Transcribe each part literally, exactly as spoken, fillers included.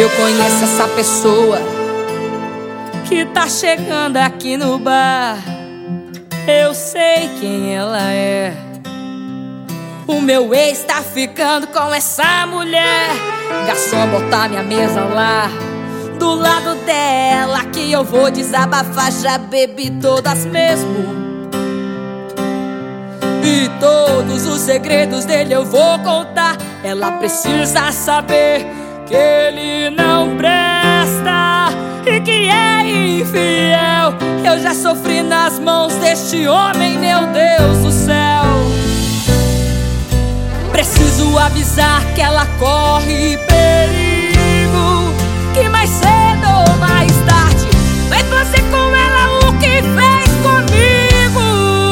Eu conheço essa pessoa que tá chegando aqui no bar. Eu sei quem ela é. O meu ex tá ficando com essa mulher. Garçom, botar minha mesa lá do lado dela, que eu vou desabafar. Já bebi todas mesmo, e todos os segredos dele eu vou contar. Ela precisa saber que ele não presta e que é infiel. Eu já sofri nas mãos deste homem, meu Deus do céu. Preciso avisar que ela corre perigo, que mais cedo ou mais tarde vai fazer com ela o que fez comigo.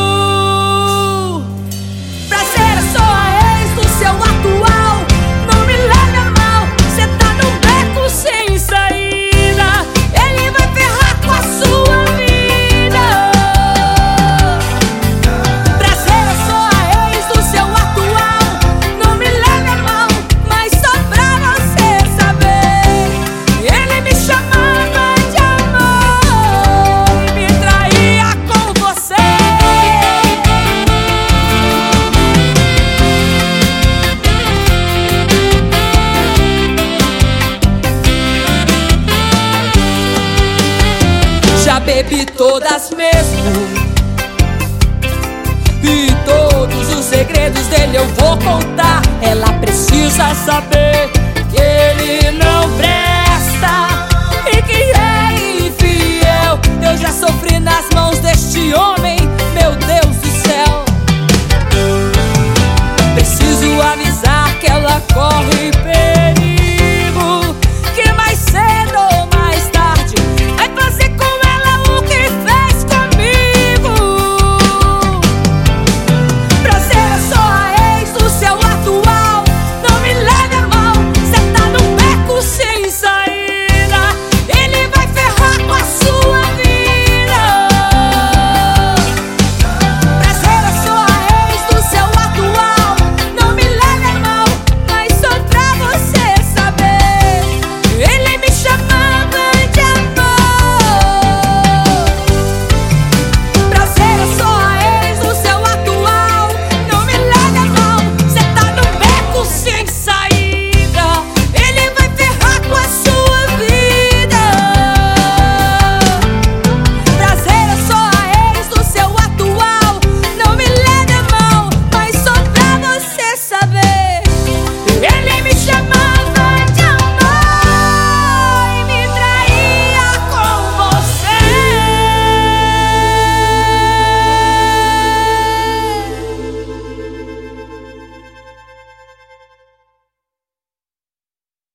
Prazer, eu sou a ex do seu atual. Não me leve a mal, cê tá num beco sem saída. Ele vai ferrar com a sua vida. Prazer, eu sou a ex do seu atual. Não me leve a mal, mas só pra você saber, ele me chamava de amor e me traía com você. Já bebi todas mesmo, e todos os segredos dele eu vou contar. Ela precisa saber que ele não presta e que é infiel. Eu já sofri nas mãos deste homem, meu Deus